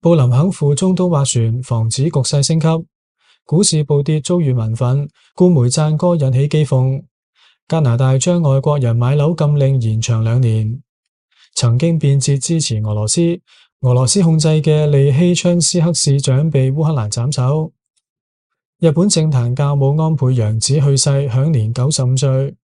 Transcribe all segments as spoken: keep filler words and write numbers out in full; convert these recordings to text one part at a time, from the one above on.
布林肯赴中東斡旋，防止局勢升級。股市暴跌遭遇民憤，官媒讚歌引起譏諷。加拿大將外國人買樓禁令延長兩年。曾經變節支持俄羅斯，俄羅斯控制嘅利希昌斯克市長被烏克蘭斬首。日本政壇教母安倍洋子去世，享年九十五歲。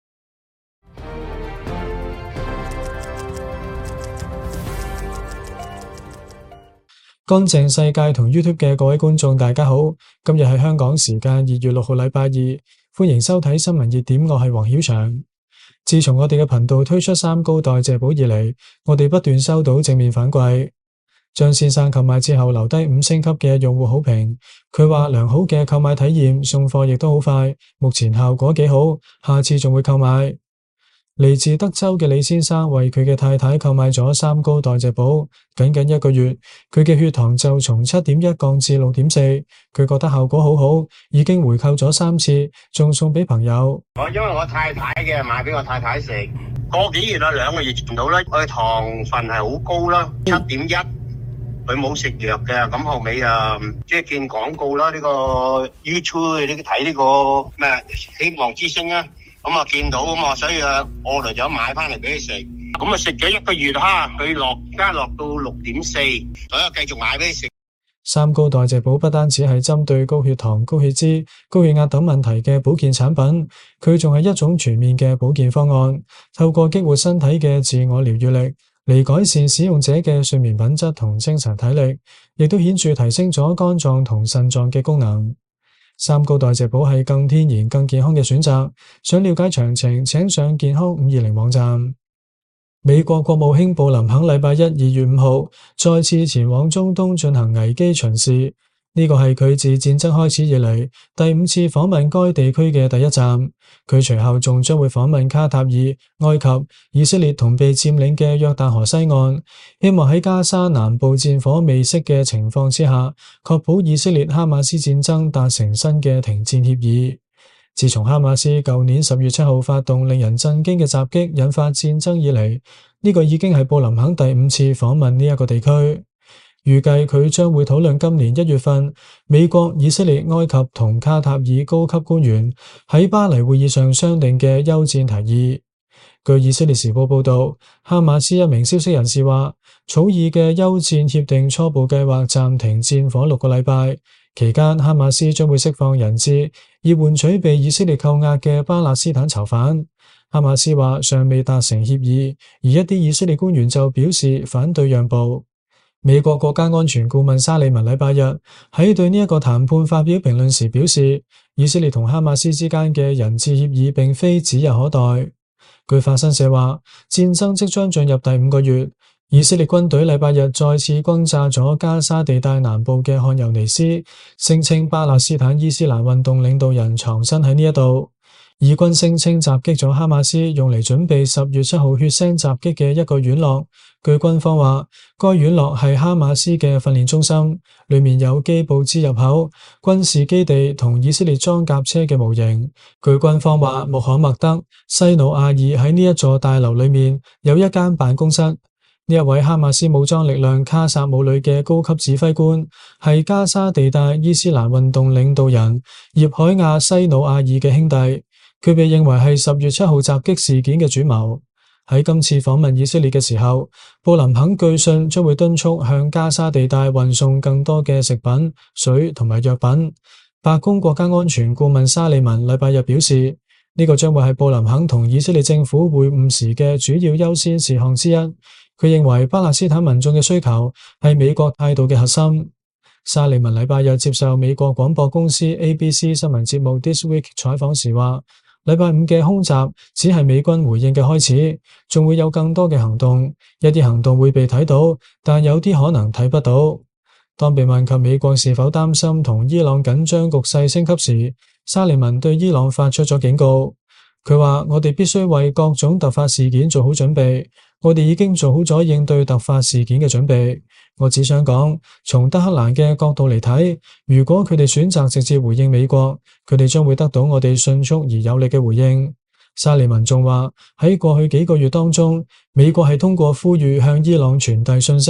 乾淨世界同 YouTube 嘅各位觀眾大家好，今日係香港時間二月六號禮拜二，歡迎收睇新聞熱點，我係黃曉翔。自從我哋嘅頻道推出三高代謝寶以嚟，我哋不斷收到正面反饋。張先生購買之後留低五星級嘅用戶好評，佢話良好嘅購買體驗，送貨亦都好快，目前效果幾好，下次仲會購買。嚟自德州嘅李先生為佢嘅太太購買咗三高代謝寶，僅僅一個月，佢嘅血糖就從七點一降至六點四，佢覺得效果好好，已經回購咗三次，仲送俾朋友。 我因為我太太嘅買俾我太太食，個幾月啦，兩個月前到啦，佢糖分係好高啦，七點一，佢冇食藥嘅，咁後尾啊，即係見廣告啦，呢個 YouTube 呢睇呢個咩希望之星啊。咁啊見到咁啊，所以啊，我嚟咗買翻嚟俾佢食。咁啊食咗一個月哈，佢落加落到六點四，所以繼續買俾佢食。 三高代謝寶不單止係針對高血糖、高血脂、高血壓等問題嘅保健產品，佢仲係一種全面嘅保健方案，透過激活身體嘅自我療癒力嚟改善使用者嘅睡眠品質同精神體力，亦都顯著提升咗肝臟同腎臟嘅功能。三高代謝寶係更天然、更健康嘅選擇。想了解詳情，請上健康五二零網站。美國國務卿布林肯禮拜一二月五號再次前往中東進行危機巡視，呢個係佢自戰爭開始以嚟第五次訪問該地區嘅第一站。佢隨後仲將會訪問卡塔爾、埃及、以色列同被佔領嘅約旦河西岸，希望喺加沙南部戰火未息嘅情況之下，確保以色列哈馬斯戰爭達成新嘅停戰協議。自從哈馬斯舊年十月七號發動令人震驚嘅襲擊，引發戰爭以嚟，呢個已經係布林肯第五次訪問呢一個地區。預計佢將會討論今年一月份美國、以色列、埃及同卡塔爾高級官員喺巴黎會議上商定嘅休戰提議。據以色列時報報道，哈馬斯一名消息人士話，草擬嘅休戰協定初步計劃暫停戰火六個禮拜，期間哈馬斯將會釋放人質，以換取被以色列扣押嘅巴勒斯坦囚犯。哈馬斯話尚未達成協議，而一啲以色列官員就表示反對讓步。美國國家安全顧問沙利文禮拜日喺對呢一個談判發表評論時表示，以色列同哈馬斯之間嘅人質協議並非指日可待。據法新社話，戰爭即將進入第五個月，以色列軍隊禮拜日再次轟炸咗加沙地帶南部嘅漢尤尼斯，聲稱巴勒斯坦伊斯蘭運動領導人藏身喺呢一度。以軍聲稱襲擊咗哈馬斯用嚟準備十月七號血腥襲擊嘅一個院落。據軍方話，該院落係哈馬斯嘅訓練中心，裏面有機步支入口、軍事基地同以色列裝甲車嘅模型。據軍方話，穆罕默德·西努亞爾喺呢一座大樓裏面有一間辦公室。呢一位哈馬斯武裝力量卡薩姆旅嘅高級指揮官係加沙地帶伊斯蘭運動領導人葉海亞·西努亞爾嘅兄弟，佢被認為係十月七號襲擊事件嘅主謀。喺今次訪問以色列嘅時候，布林肯據信將會敦促向加沙地帶運送更多嘅食品、水同埋藥品。白宮國家安全顧問沙利文禮拜日表示，呢個將會係布林肯同以色列政府會晤時嘅主要優先事項之一。佢認為巴勒斯坦民眾嘅需求係美國態度嘅核心。沙利文禮拜日接受美國廣播公司 A B C 新聞節目 This Week 採訪時話，禮拜五嘅空襲只係美軍回應嘅開始，仲會有更多嘅行動，一啲行動會被睇到，但有啲可能睇不到。當被問及美國是否擔心同伊朗緊張局勢升級時，沙利文對伊朗發出咗警告。佢話，我哋必須為各種突發事件做好準備，我哋已經做好咗應對突發事件嘅準備。我只想講，從德黑蘭嘅角度嚟睇，如果佢哋選擇直接回應美國，佢哋將會得到我哋迅速而有力嘅回應。沙利文仲話，喺過去幾個月當中，美國係通過呼籲向伊朗傳遞信息，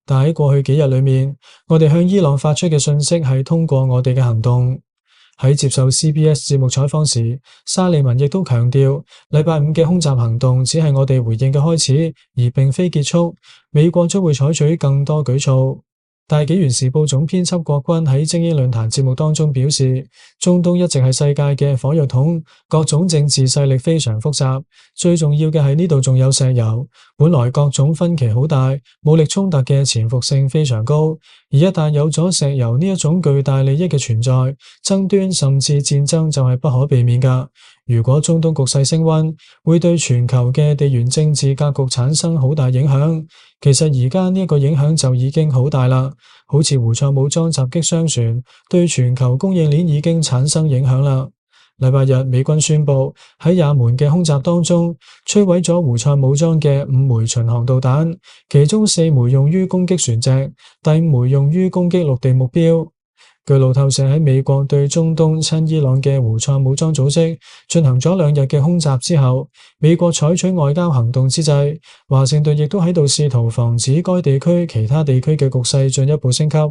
但喺過去幾日裏面，我哋向伊朗發出嘅信息係通過我哋嘅行動。喺接受 C B S 節目採訪時，沙利文亦都強調，禮拜五嘅空襲行動只係我哋回應嘅開始，而並非結束。美國將會採取更多舉措。大紀元時報總編輯郭軍喺精英論壇節目當中表示，中東一直係世界嘅火藥桶，各種政治勢力非常複雜，最重要嘅係呢度仲有石油。本來各種分歧好大，武力衝突嘅潛伏性非常高，而一旦有咗石油呢一種巨大利益嘅存在，爭端甚至戰爭就係不可避免㗎。如果中東局勢升溫，會對全球嘅地緣政治格局產生好大影響。其實而家呢一個影響就已經好大啦，好似胡塞武裝襲擊商船，對全球供應鏈已經產生影響啦。禮拜日，美軍宣布喺也門嘅空襲當中，摧毀咗胡塞武裝嘅五枚巡航導彈，其中四枚用於攻擊船隻，第五枚用於攻擊陸地目標。據路透社喺美國對中東親伊朗嘅胡塞武裝組織進行咗兩日嘅空襲之後，美國採取外交行動之際，華盛頓亦都喺度試圖防止該地區其他地區嘅局勢進一步升級。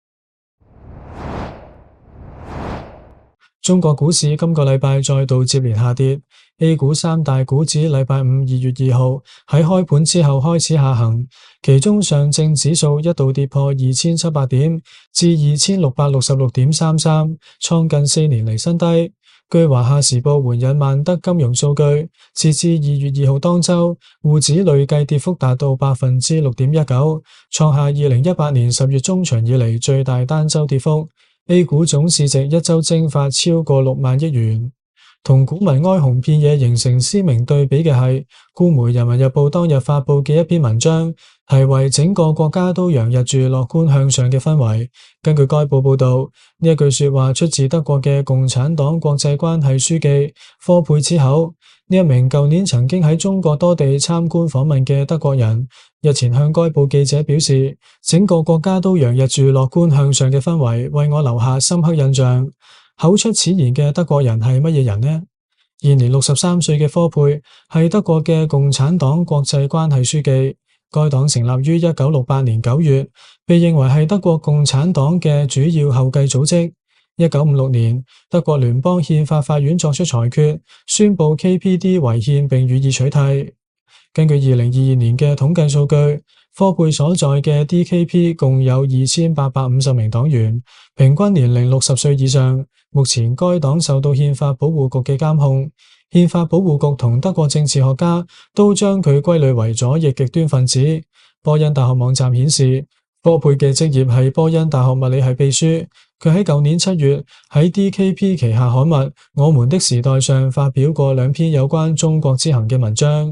中國股市今個禮拜再度接連下跌， A 股三大股指禮拜五二月二號喺開盤之後開始下行，其中上證指數一度跌破二千七百點至二千六百六十六點三三，創近四年嚟新低。據華夏時報援引萬德金融數據，截至二月二號當周，滬指累計跌幅達到百分之六點一九，創下二零一八年十月中旬以嚟最大單周跌幅。A 股總市值一周蒸發超過六萬億元。同股民哀鴻遍野形成鮮明對比嘅係，顧媒《人民日報》當日發佈嘅一篇文章，題為整個國家都洋溢住樂觀向上嘅氛圍。根據該報報道，呢一句說話出自德國嘅共產黨國際關係書記科佩茨口。呢一名舊年曾經喺中國多地參觀訪問嘅德國人，日前向該報記者表示，整個國家都洋溢住樂觀向上嘅氛圍，為我留下深刻印象。口出此言嘅德國人係乜嘢人呢？現年六十三歲嘅科佩係德國嘅共產黨國際關係書記，該黨成立於一九六八年九月，被認為係德國共產黨嘅主要後繼組織。一九五六年，德國聯邦憲法法院作出裁決，宣布 K P D 違憲並予以取締。根據二零二二年嘅統計數據，科佩所在嘅 D K P 共有二千八百五十名黨員，平均年齡六十歲以上。目前該黨受到憲法保護局嘅監控，憲法保護局同德國政治學家都將佢歸類為左翼極端分子。波恩大學網站顯示，科佩嘅職業係波恩大學物理系秘書。佢喺舊年七月喺 D K P 旗下刊物《我們的時代》上發表過兩篇有關中國之行嘅文章。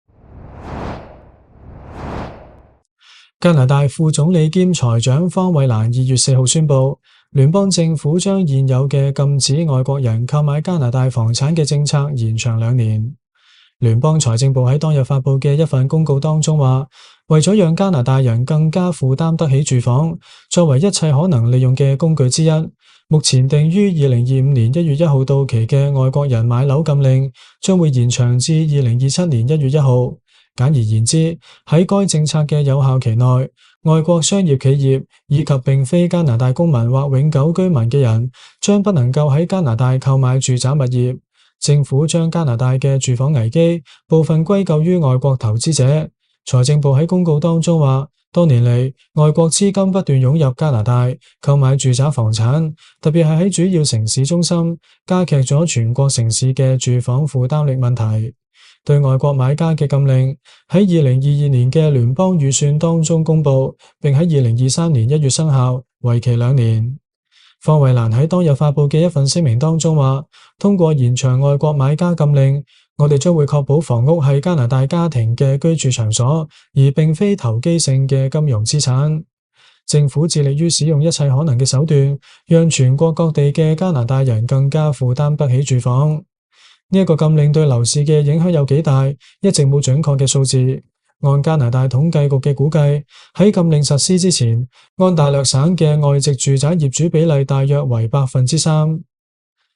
加拿大副總理兼財長方慧蘭二月四號宣布，聯邦政府將現有嘅禁止外國人購買加拿大房產嘅政策延長兩年。聯邦財政部喺當日發佈嘅一份公告當中話，為咗讓加拿大人更加負擔得起住房，作為一切可能利用嘅工具之一，目前定於二零二五年一月一號到期嘅外國人買樓禁令將會延長至二零二七年一月一號。簡而言之，喺該政策嘅有效期內，外國商業企業以及並非加拿大公民或永久居民嘅人將不能夠喺加拿大購買住宅物業。政府將加拿大嘅住房危機部分歸咎於外國投資者。財政部喺公告當中話，多年嚟，外國資金不斷湧入加拿大購買住宅房產，特別係喺主要城市中心，加劇咗全國城市嘅住房負擔力問題。對外國買家嘅禁令喺二零二二年嘅聯邦預算當中公布，並喺二零二三年一月生效，為期兩年。方慧蘭喺當日發佈嘅一份聲明當中話，通過延長外國買家禁令，我哋將會確保房屋係加拿大家庭嘅居住場所，而並非投機性嘅金融資產。政府致力於使用一切可能嘅手段，讓全國各地嘅加拿大人更加負擔得起住房。呢一個禁令對樓市嘅影響有幾大，一直冇準確嘅數字。按加拿大統計局嘅估計，喺禁令實施之前，安大略省嘅外籍住宅業主比例大約為百分之三。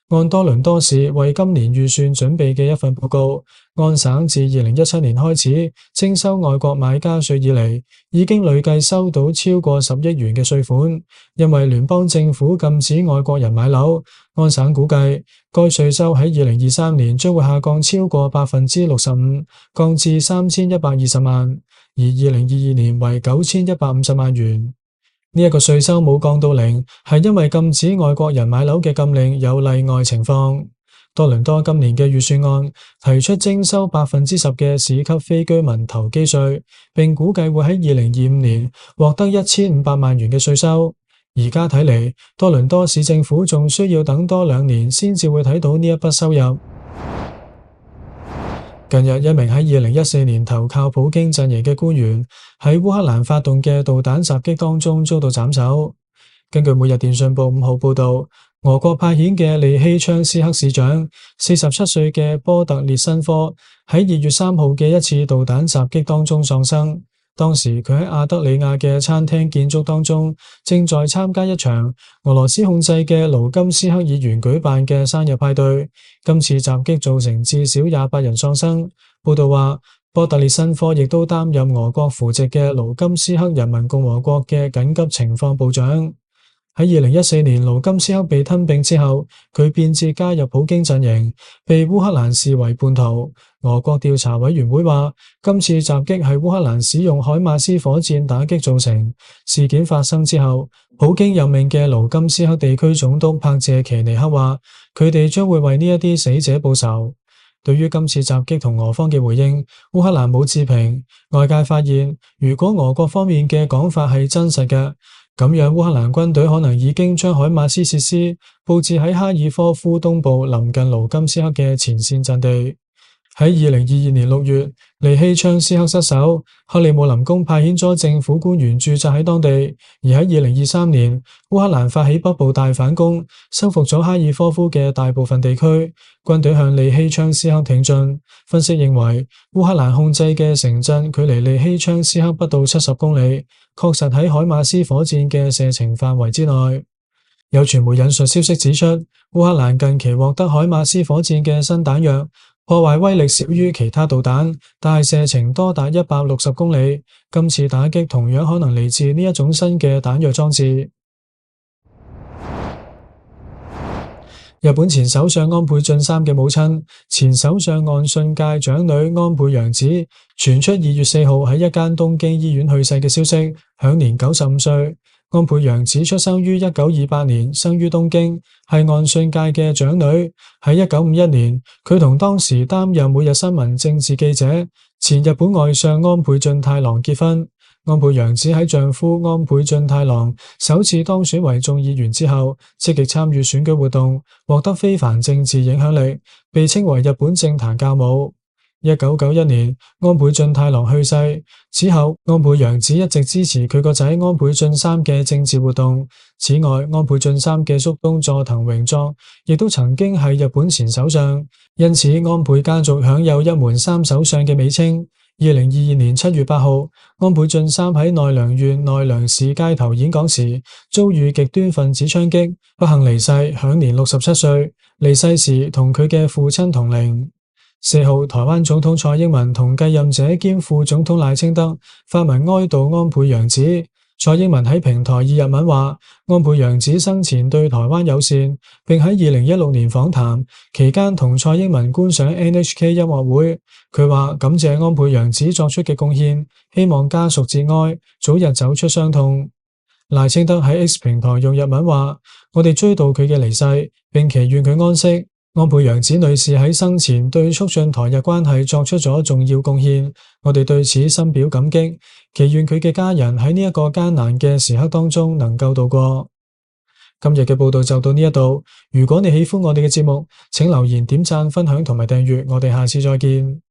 按多倫多市為今年預算準備嘅一份報告，安省自二零一七年開始徵收外國買家稅以嚟，已經累計收到超過十億元嘅稅款。因為聯邦政府禁止外國人買樓，安省估計該稅收喺二零二三年將會下降超過百分之六十五，降至三千一百二十萬，而二零二二年為九千一百五十萬元。呢一個稅收冇降到零，係因為禁止外國人買樓嘅禁令有例外情況。多倫多今年嘅預算案提出徵收百分之十嘅市級非居民投機稅，並估計會喺二零二五年獲得一千五百萬元嘅稅收。而家睇嚟，多倫多市政府仲需要等多兩年先至會睇到呢一筆收入。近日，一名喺二零一四年投靠普京陣營嘅官員喺烏克蘭發動嘅導彈襲擊當中遭到斬首。根據每日電訊報五號報道，俄國派遣嘅利希昌斯克市長四十七歲嘅波特列申科喺二月三號嘅一次導彈襲擊當中喪生。當時佢喺亞德里亞嘅餐廳建築當中，正在參加一場俄羅斯控制嘅盧金斯克議員舉辦嘅生日派對。今次襲擊造成至少廿八人喪生。報道話，波特列申科亦都擔任俄國扶植嘅盧金斯克人民共和國嘅緊急情況部長。喺二零一四年盧金斯克被吞併之後，佢變節加入普京陣營，被烏克蘭視為叛徒。俄國調查委員會話，今次襲擊係烏克蘭使用海馬斯火箭打擊造成。事件發生之後，普京任命嘅盧金斯克地區總督帕謝奇尼克話，佢哋將會為呢一啲死者報仇。對於今次襲擊同俄方嘅回應，烏克蘭冇置評。外界發現，如果俄國方面嘅講法係真實嘅，咁樣烏克蘭軍隊可能已經將海馬斯設施佈置喺哈爾科夫東部臨近盧金斯克嘅前線陣地。喺二零二二年六月，利希昌斯克失守，克里姆林宮派遣咗政府官員駐紮喺當地。而喺二零二三年，烏克蘭發起北部大反攻，收復咗哈爾科夫嘅大部分地區，軍隊向利希昌斯克挺進。分析認為，烏克蘭控制嘅城鎮距離利希昌斯克不到七十公里，確實喺海馬斯火箭嘅射程範圍之內。有傳媒引述消息指出，烏克蘭近期獲得海馬斯火箭嘅新彈藥，破壞威力少於其他導彈，但係射程多達一百六十公里。今次打擊同樣可能嚟自呢一種新嘅彈藥裝置。日本前首相安倍晉三嘅母親，前首相岸信介長女安倍洋子，傳出二月四號喺一間東京醫院去世嘅消息，享年九十五歲。安倍洋子出生於一九二八年，生於東京，係岸信介嘅長女。喺一九五一年，佢同當時擔任每日新聞政治記者、前日本外相安倍晉太郎結婚。安倍洋子喺丈夫安倍晉太郎首次當選為眾議員之後，積極參與選舉活動，獲得非凡政治影響力，被稱為日本政壇教母。一九九一年，安倍晉太郎去世，此後安倍洋子一直支持佢個仔安倍晉三嘅政治活動。此外，安倍晉三嘅叔公佐藤榮作亦都曾經係日本前首相，因此安倍家族享有一門三首相嘅美稱。二零二二年七月八號，安倍晉三喺奈良縣奈良市街頭演講時，遭遇極端分子槍擊，不幸離世，享年六十七歲。離世時同佢嘅父親同齡。四號，台灣總統蔡英文同繼任者兼副總統賴清德發文哀悼安倍洋子。蔡英文喺平台以日文話，安倍洋子生前對台灣友善，並喺二零一六年訪談期間同蔡英文觀賞 N H K 音樂會。佢話感謝安倍洋子作出嘅貢獻，希望家屬節哀，早日走出傷痛。賴清德喺 X 平台用日文話，我哋追悼佢嘅離世，並祈願佢安息。安倍洋子女士喺生前對促進台日關係作出咗重要貢獻，我哋對此深表感激，祈願佢嘅家人喺呢一個艱難嘅時刻當中能夠度過。今日嘅報道就到呢一度，如果你喜歡我哋嘅節目，請留言、點讚、分享同埋訂閱，我哋下次再見。